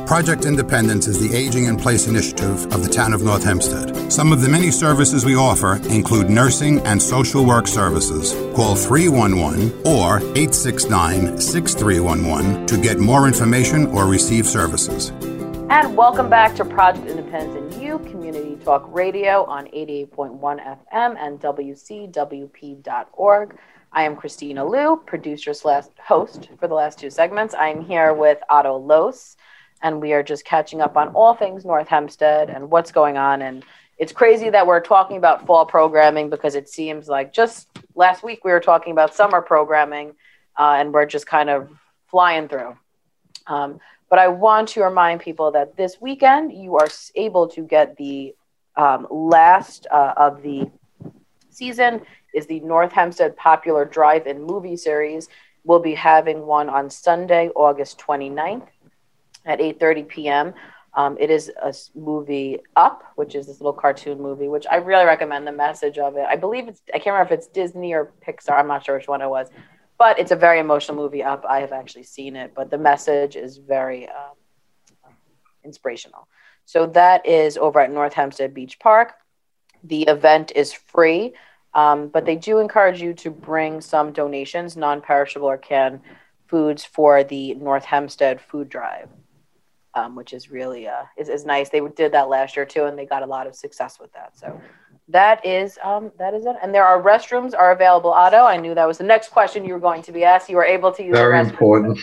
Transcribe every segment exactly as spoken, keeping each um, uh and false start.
Project Independence is the Aging in Place initiative of the town of North Hempstead. Some of the many services we offer include nursing and social work services. Call three one one or eight six nine, six three one one to get more information or receive services. And welcome back to Project Independence and You, Community Talk Radio on eighty-eight point one F M and W C W P dot org. I am Christina Liu, producer slash host for the last two segments. I'm here with Otto Los, and we are just catching up on all things North Hempstead and what's going on. And it's crazy that we're talking about fall programming because it seems like just last week we were talking about summer programming, uh, and we're just kind of flying through. Um, but I want to remind people that this weekend you are able to get the um, last uh, of the season is the North Hempstead Popular Drive-In Movie Series. We'll be having one on Sunday, August twenty-ninth. At eight thirty p.m. Um, it is a movie Up, which is this little cartoon movie, which I really recommend the message of it. I believe it's, I can't remember if it's Disney or Pixar. I'm not sure which one it was, but it's a very emotional movie, Up. I have actually seen it, but the message is very um, inspirational. So that is over at North Hempstead Beach Park. The event is free, um, but they do encourage you to bring some donations, non-perishable or canned foods for the North Hempstead Food Drive. Um, which is really uh, is, is nice. They did that last year too, and they got a lot of success with that. So that is um, that is it. And there are restrooms are available. Otto, I knew that was the next question you were going to be asked. You were able to use very the important.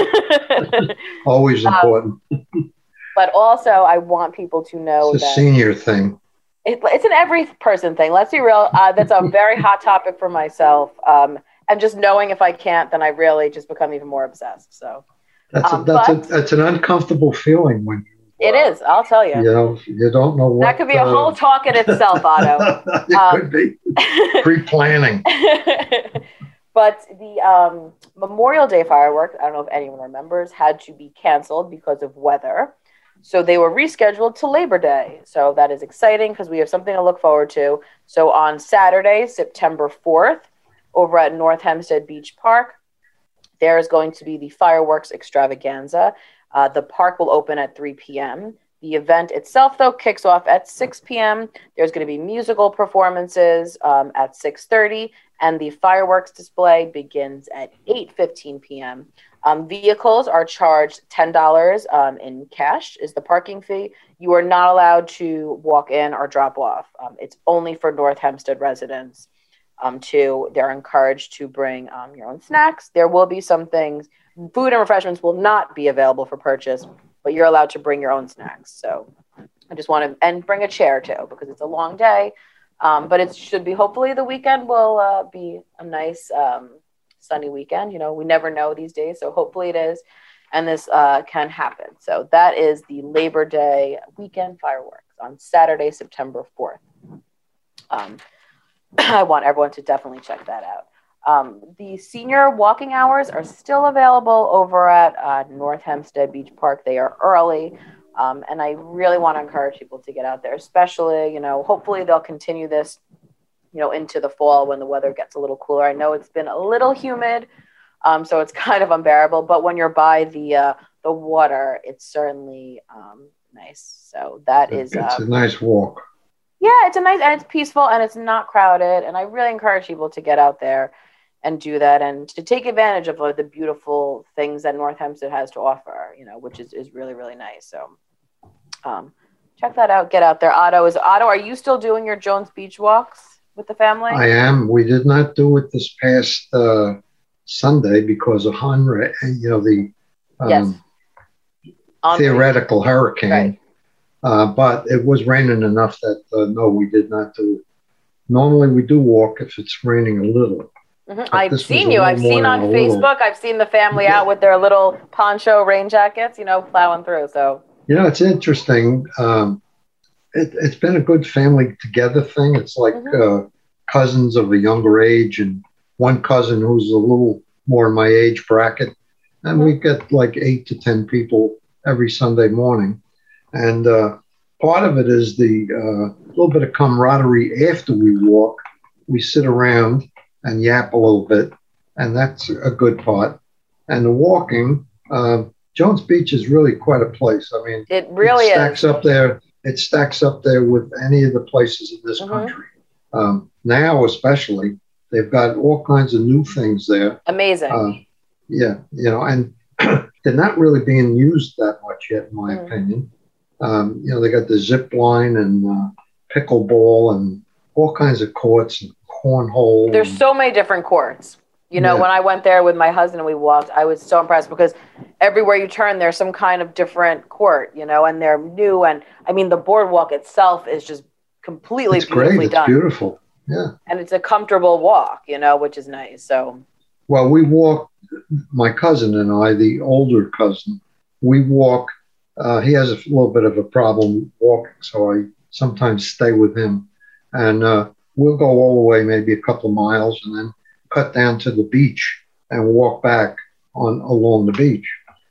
Always important. Um, but also, I want people to know it's a that senior thing. It, it's an every person thing. Let's be real. Uh, that's a very hot topic for myself. Um, and just knowing if I can't, then I really just become even more obsessed. So. That's a, Um, that's but, a, that's an uncomfortable feeling when you, it is. I'll tell you. You know, you don't know what. That could be a uh, whole talk in itself, Otto. it um, could be pre-planning. But the um, Memorial Day fireworks, I don't know if anyone remembers, had to be canceled because of weather. So they were rescheduled to Labor Day. So that is exciting because we have something to look forward to. So on Saturday, September fourth, over at North Hempstead Beach Park, there is going to be the fireworks extravaganza. Uh, the park will open at three p.m. The event itself, though, kicks off at six p.m. There's going to be musical performances um, at six thirty, and the fireworks display begins at eight fifteen p.m. Um, vehicles are charged ten dollars um, in cash is the parking fee. You are not allowed to walk in or drop off. Um, it's only for North Hempstead residents. Um, to they're encouraged to bring um, your own snacks. There will be some things, food and refreshments will not be available for purchase, but you're allowed to bring your own snacks. So I just want to, and bring a chair too, because it's a long day. Um, but it should be, hopefully the weekend will uh, be a nice um, sunny weekend. You know, we never know these days. So hopefully it is. And this uh, can happen. So that is the Labor Day weekend fireworks on Saturday, September fourth. Um, I want everyone to definitely check that out. Um, the senior walking hours are still available over at uh, North Hempstead Beach Park. They are early, um, and I really want to encourage people to get out there, especially, you know, hopefully they'll continue this, you know, into the fall when the weather gets a little cooler. I know it's been a little humid, um, so it's kind of unbearable, but when you're by the uh, the water, it's certainly um, nice. So that is... It's uh, a nice walk. Yeah, it's a nice, and it's peaceful, and it's not crowded. And I really encourage people to get out there and do that, and to take advantage of like, the beautiful things that North Hempstead has to offer, you know, which is, is really, really nice. So um, check that out. Get out there. Otto, is Otto, are you still doing your Jones Beach walks with the family? I am. We did not do it this past uh, Sunday because of Henri, you know, the um, yes. theoretical hurricane. Right. Uh, but it was raining enough that, uh, no, we did not do it. Normally we do walk if it's raining a little. Mm-hmm. I've seen you. I've seen on Facebook. Little. I've seen the family out with their little poncho rain jackets, you know, plowing through. So, you know, it's interesting. Um, it, it's been a good family together thing. It's like mm-hmm. uh, cousins of a younger age and one cousin who's a little more in my age bracket. And mm-hmm. we get like eight to ten people every Sunday morning. And uh, part of it is the uh, little bit of camaraderie after we walk. We sit around and yap a little bit, and that's a good part. And the walking, uh, Jones Beach is really quite a place. I mean, it really it stacks is. up there. It stacks up there with any of the places in this mm-hmm. country. Um, now, especially, they've got all kinds of new things there. Amazing. Uh, yeah, you know, and they're not really being used that much yet, in my mm. opinion. Um, you know, they got the zip line and uh, pickleball and all kinds of courts and cornhole. There's and, so many different courts. You know, yeah. when I went there with my husband and we walked, I was so impressed because everywhere you turn, there's some kind of different court, you know, and they're new. And I mean, the boardwalk itself is just completely it's beautifully great. It's done. beautiful. Yeah. And it's a comfortable walk, you know, which is nice. So, well, we walk, my cousin and I, the older cousin, we walk. Uh, he has a little bit of a problem walking, so I sometimes stay with him. And uh, we'll go all the way, maybe a couple of miles, and then cut down to the beach and walk back on along the beach,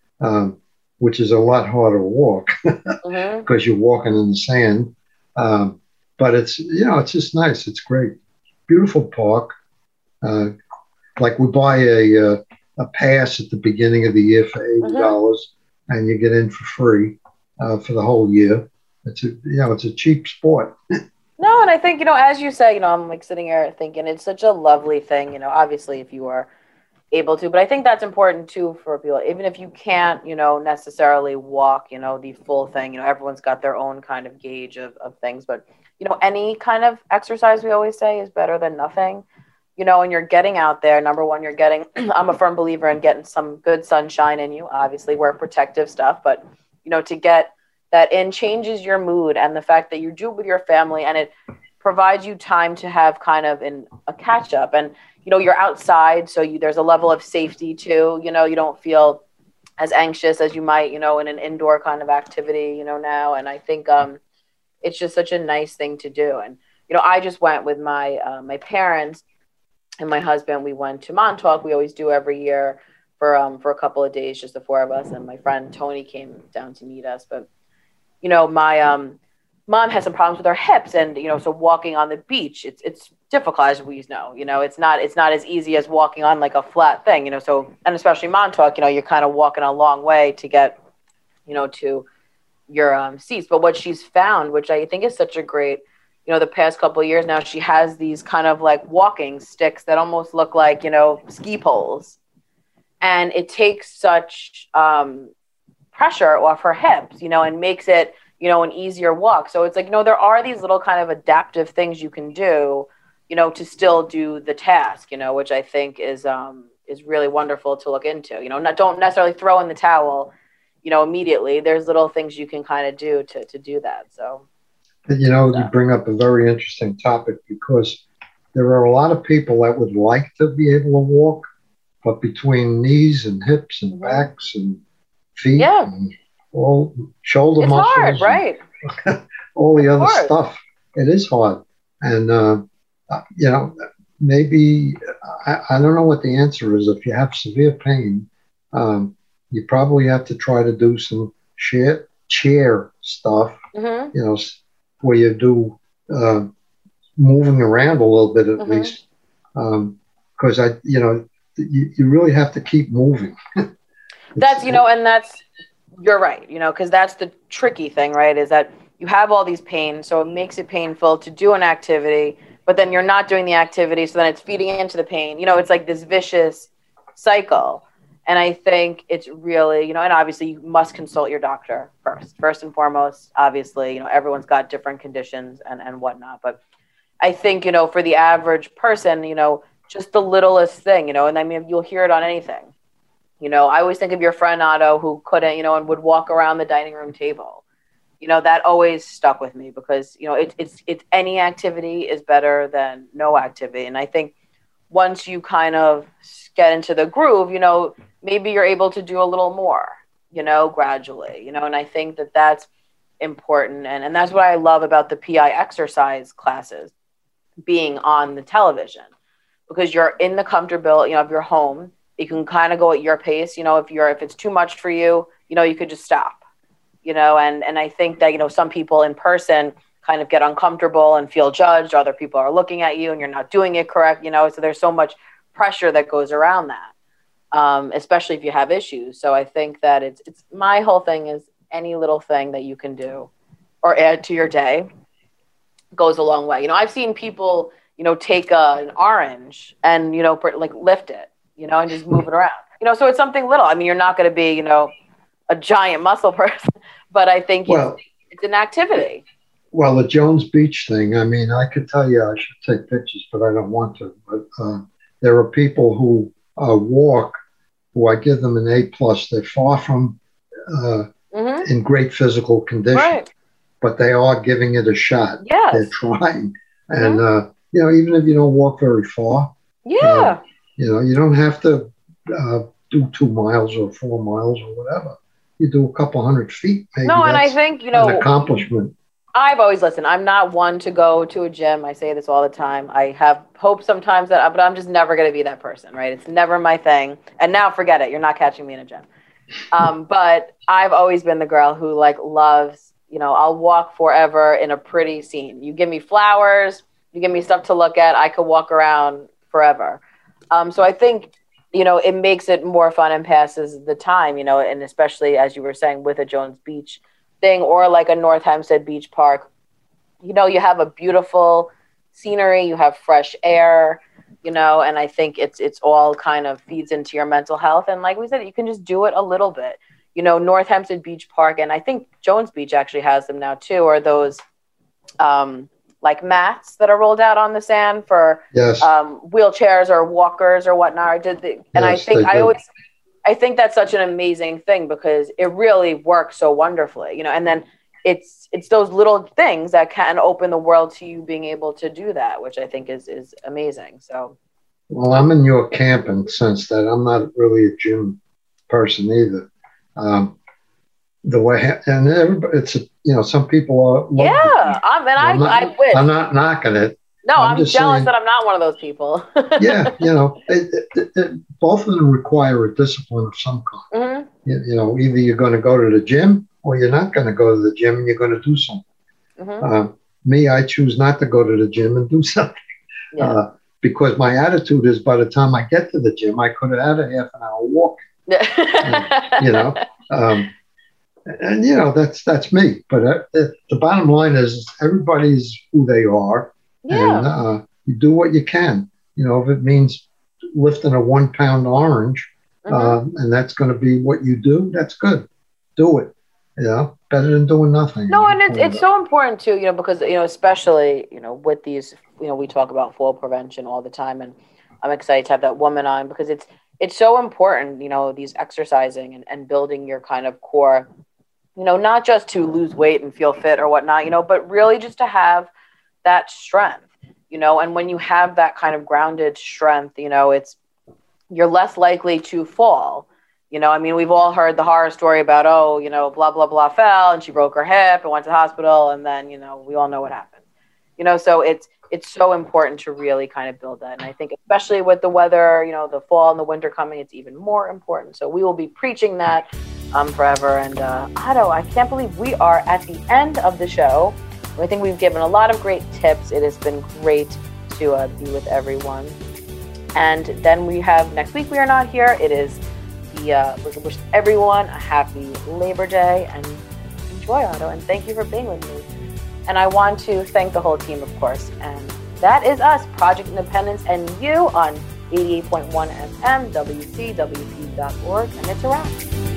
um, which is a lot harder to walk because mm-hmm. you're walking in the sand. Um, but it's, you know, it's just nice. It's great. Beautiful park. Uh, like we buy a, a a pass at the beginning of the year for eighty dollars mm-hmm. and you get in for free uh, for the whole year. It's a, you know, it's a cheap sport. No, and I think, you know, as you say, you know, I'm like sitting here thinking it's such a lovely thing, you know, obviously if you are able to, but I think that's important too for people, even if you can't, you know, necessarily walk, you know, the full thing, you know, everyone's got their own kind of gauge of, of things, but, you know, any kind of exercise we always say is better than nothing, you know, and you're getting out there. Number one, you're getting, I'm a firm believer in getting some good sunshine in you, obviously wear protective stuff, but, you know, to get that in changes your mood and the fact that you do it with your family and it provides you time to have kind of in a catch up and, you know, you're outside. So you, there's a level of safety too, you know, you don't feel as anxious as you might, you know, in an indoor kind of activity, you know, now. And I think um, it's just such a nice thing to do. And, you know, I just went with my, uh, my parents and my husband. We went to Montauk. We always do every year for, um, for a couple of days, just the four of us. And my friend Tony came down to meet us, but you know, my um, mom has some problems with her hips, and you know, so walking on the beach, it's it's difficult, as we know. You know, it's not it's not as easy as walking on like a flat thing. You know, so and especially Montauk, you know, you're kind of walking a long way to get, you know, to your um, seats. But what she's found, which I think is such a great, you know, the past couple of years now, she has these kind of like walking sticks that almost look like, you know, ski poles, and it takes such um, pressure off her hips, you know, and makes it, you know, an easier walk. So it's like, you know, there are these little kind of adaptive things you can do, you know, to still do the task, you know, which I think is, um, is really wonderful to look into, you know, not, don't necessarily throw in the towel, you know, immediately. There's little things you can kind of do to, to do that. So, you know, you bring up a very interesting topic because there are a lot of people that would like to be able to walk, but between knees and hips and backs and feet yeah. and all shoulder it's muscles, hard, right? all the other stuff. It is hard, and uh, you know, maybe I, I don't know what the answer is. If you have severe pain, um, you probably have to try to do some chair chair stuff. Mm-hmm. You know, where you do uh, moving around a little bit at mm-hmm. least, because um, I, you know, you, you really have to keep moving. That's, you know, and that's, you're right, you know, because that's the tricky thing, right, is that you have all these pains, so it makes it painful to do an activity, but then you're not doing the activity, so then it's feeding into the pain. You know, it's like this vicious cycle. And I think it's really, you know, and obviously you must consult your doctor first, first and foremost. Obviously, you know, everyone's got different conditions and, and whatnot. But I think, you know, for the average person, you know, just the littlest thing, you know, and I mean, you'll hear it on anything. You know, I always think of your friend Otto who couldn't, you know, and would walk around the dining room table. You know, that always stuck with me because, you know, it, it's it's any activity is better than no activity. And I think once you kind of get into the groove, you know, maybe you're able to do a little more, you know, gradually, you know, and I think that that's important. And, and that's what I love about the P I exercise classes being on the television, because you're in the comfortability, you know, of your home. You can kind of go at your pace. You know, if you're, if it's too much for you, you know, you could just stop, you know, and, and I think that, you know, some people in person kind of get uncomfortable and feel judged. Other people are looking at you and you're not doing it correct, you know, so there's so much pressure that goes around that. um, especially if you have issues. So I think that it's it's my whole thing is any little thing that you can do or add to your day goes a long way. You know, I've seen people, you know, take a, an orange and, you know, per, like lift it, you know, and just move it around. You know, so it's something little. I mean, you're not going to be, you know, a giant muscle person, but I think well, it's, it's an activity. Well, the Jones Beach thing, I mean, I could tell you I should take pictures, but I don't want to. But uh, there are people who uh, walk, who I give them an A plus. They're far from uh, mm-hmm. in great physical condition, right. but they are giving it a shot. Yes. They're trying. And, mm-hmm. uh, you know, even if you don't walk very far, yeah, uh, you know, you don't have to uh, do two miles or four miles or whatever. You do a couple hundred feet. Maybe no, and I think, you know, an accomplishment. I've always listened. I'm not one to go to a gym. I say this all the time. I have hope sometimes that, but I'm just never going to be that person, right? It's never my thing. And now forget it. You're not catching me in a gym. Um, but I've always been the girl who like loves, you know, I'll walk forever in a pretty scene. You give me flowers, you give me stuff to look at, I could walk around forever. Um, so I think, you know, it makes it more fun and passes the time, you know, and especially as you were saying with a Jones Beach thing or like a North Hempstead Beach Park, you know, you have a beautiful scenery, you have fresh air, you know, and I think it's it's all kind of feeds into your mental health. And like we said, you can just do it a little bit. You know, North Hempstead Beach Park, and I think Jones Beach actually has them now too, are those um, like mats that are rolled out on the sand for yes. um, wheelchairs or walkers or whatnot. I did the, and yes, I think I always, I think that's such an amazing thing because it really works so wonderfully, you know, and then it's, it's those little things that can open the world to you being able to do that, which I think is, is amazing. So. Well, I'm in your camp in the sense that I'm not really a gym person either. Um, the way, and everybody, it's, a, you know, some people are. Yeah. I mean, I, not, I wish. I'm not knocking it. No, I'm, I'm just jealous saying, that I'm not one of those people. yeah, you know, it, it, it, both of them require a discipline of some kind. Mm-hmm. You, you know, either you're going to go to the gym or you're not going to go to the gym and you're going to do something. Mm-hmm. Uh, me, I choose not to go to the gym and do something yeah. uh, because my attitude is by the time I get to the gym, I could have had a half an hour walk. and, you know, um, and, you know, that's that's me. But uh, the, the bottom line is everybody's who they are. Yeah. And uh, you do what you can. You know, if it means lifting a one pound orange, mm-hmm. uh, and that's going to be what you do, that's good. Do it. You know, better than doing nothing. No, and it's it's so important too, you know, because, you know, especially, you know, with these, you know, we talk about fall prevention all the time, and I'm excited to have that woman on because it's it's so important, you know, these exercising and, and building your kind of core, you know, not just to lose weight and feel fit or whatnot, you know, but really just to have that strength, you know, and when you have that kind of grounded strength, you know, it's, you're less likely to fall. You know, I mean, we've all heard the horror story about, oh, you know, blah, blah, blah fell and she broke her hip and went to the hospital. And then, you know, we all know what happened, you know, so it's, it's so important to really kind of build that. And I think especially with the weather, you know, the fall and the winter coming, it's even more important. So we will be preaching that um, forever. And uh, Otto, I can't believe we are at the end of the show. I think we've given a lot of great tips. It has been great to uh, be with everyone. And then we have, next week we are not here. It is the, uh, we wish everyone a happy Labor Day and enjoy, Otto. And thank you for being with me. And I want to thank the whole team, of course. And that is us, Project Independence, and you on eighty-eight point one F M, W C W P dot org. And it's a wrap.